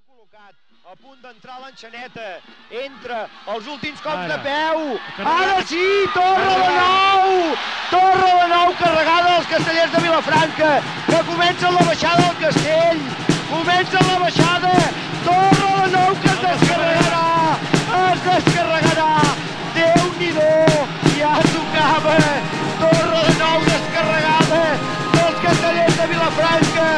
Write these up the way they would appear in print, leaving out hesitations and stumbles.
col·locat, a punt d'entrar l'enxaneta, entra els últims cops de peu, ara sí, torre de nou, carregada dels castellers de Vilafranca, que comença la baixada del castell, comença la baixada, torre de nou que es descarregarà, Déu-n'hi-do, ja tocava, torre de nou descarregada dels castellers de Vilafranca.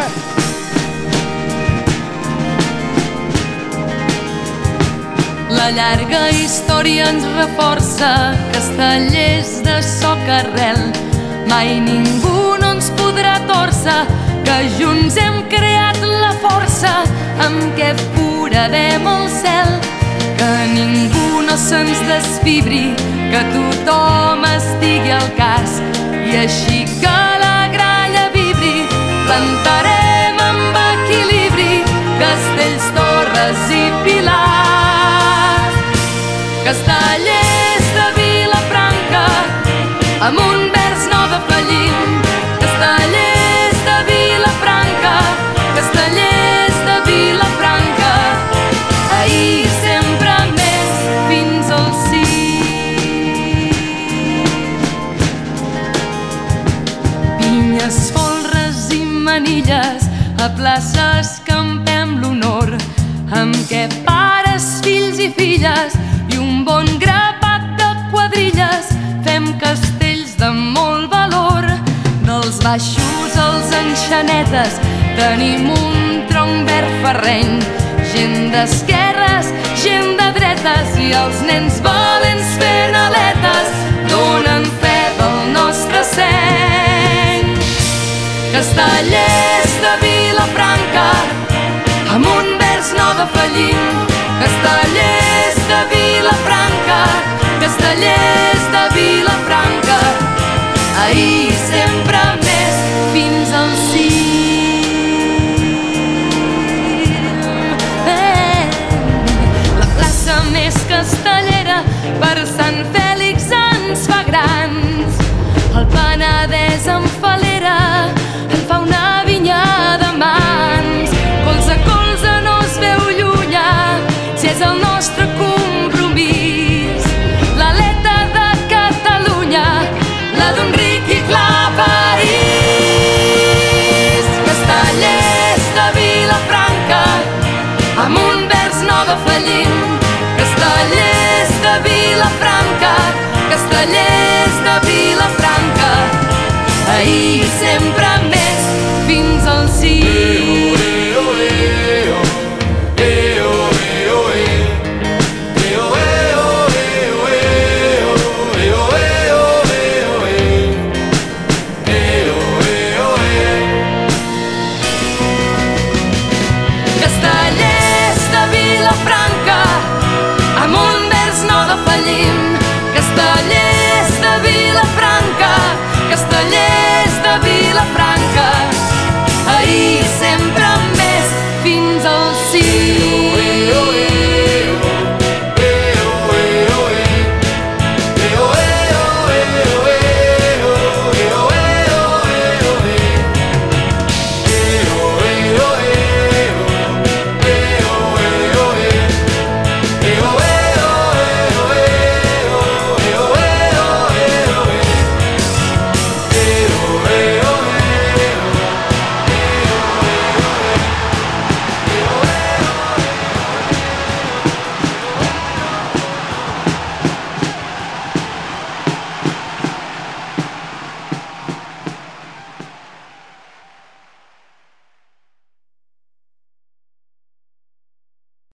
La llarga història ens reforça, castellers de soca-rel. Mai ningú no ens podrà tòrcer, que junts hem creat la força amb què foradem el cel. Que ningú no se'ns desfibri, que tothom estigui al cas, i així que la gralla vibri, plantarem amb equilibri castells, torres i pilars. Castellers de Vilafranca, amb un vers no defallim. Castellers de Vilafranca, castellers de Vilafranca, ahir sempre més fins al cim. Pinyes, folres i manilles, a plaça escampem l'honor, amb què pares, fills i filles i un bon grapat de quadrilles fem castells de molt valor. Dels baixos als enxanetes tenim un tronc verd ferreny, gent d'esquerres, gent de dretes, i els nens valents fent aletes donen fe del nostre seny. Castellers de Vilafranca, amb un vers no defallim. Castellers de Vilafranca, castellers de Vilafranca, ahir sempre més fins al cim. La plaça més castellera per Sant Fèlix ens fa grans. El Penedès en falera en fa una vinya de mans. Colze a colze no es veu llunyà, si és el nostre compromís. L'aleta de Catalunya, la d'un ric i clar país. Castellers de Vilafranca, amb un vers no defallim. Castellers de Vilafranca, castellers de Vilafranca, ahir sempre més fins al cim.